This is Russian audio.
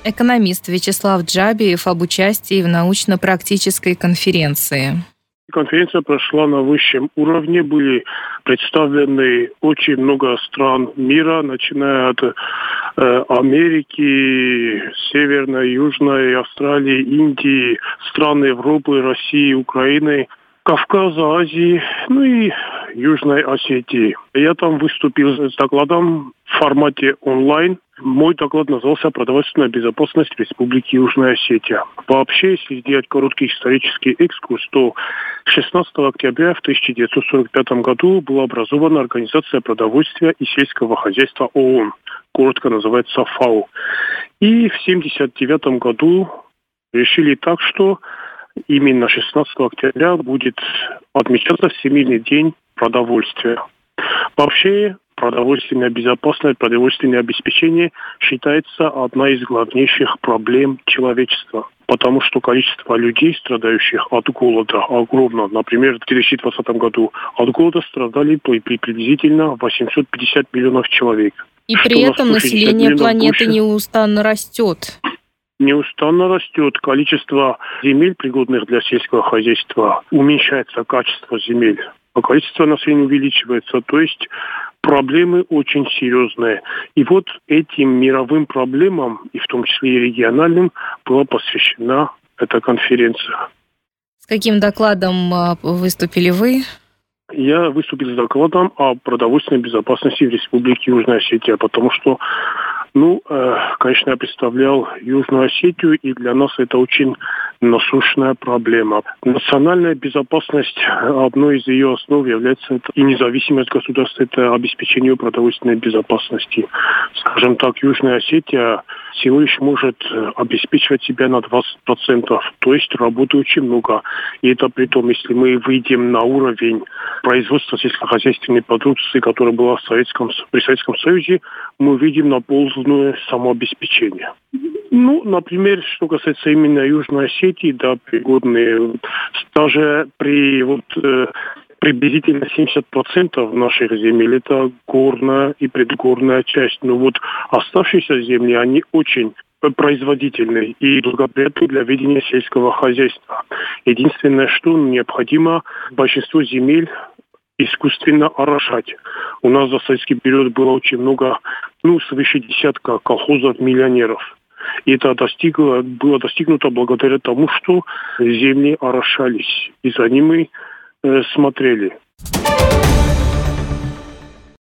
экономист Вячеслав Джабиев об участии в научно-практической конференции. Конференция прошла на высшем уровне. Были представлены очень много стран мира, начиная от Америки, Северной, Южной, Австралии, Индии, стран Европы, России, Украины, Кавказа, Азии, и Южной Осетии. Я там выступил с докладом в формате онлайн. Мой доклад назывался «Продовольственная безопасность Республики Южная Осетия». Вообще, если сделать короткий исторический экскурс, то 16 октября в 1945 году была образована Организация продовольствия и сельского хозяйства ООН, коротко называется ФАО. И в 1979 году решили так, что именно 16 октября будет отмечаться Всемирный день продовольствия. Вообще, продовольственная безопасность, продовольственное обеспечение считается одной из главнейших проблем человечества. Потому что количество людей, страдающих от голода, огромно. Например, в 2020 году от голода страдали приблизительно 850 миллионов человек. И при этом население планеты неустанно растет. Неустанно растет. Количество земель, пригодных для сельского хозяйства, уменьшается, качество земель. А количество населения увеличивается. То есть проблемы очень серьезные. И вот этим мировым проблемам, и в том числе и региональным, была посвящена эта конференция. С каким докладом выступили вы? Я выступил с докладом о продовольственной безопасности в Республике Южная Осетия, потому что конечно, я представлял Южную Осетию, и для нас это очень насущная проблема. Национальная безопасность, одной из ее основ является и независимость государства, это обеспечение продовольственной безопасности. Скажем так, Южная Осетия всего лишь может обеспечивать себя на 20%, то есть работы очень много. И это при том, если мы выйдем на уровень производства сельскохозяйственной продукции, которая была при Советском Союзе, мы видим на полное самообеспечение. Например, что касается именно Южной Осетии, пригодные, даже при приблизительно 70% наших земель это горная и предгорная часть. Но оставшиеся земли, они очень производительны и благоприятны для ведения сельского хозяйства. Единственное, что необходимо, большинство земель искусственно орошать. У нас за советский период было очень много, свыше десятка колхозов-миллионеров. И это было достигнуто благодаря тому, что земли орошались. И за ними смотрели.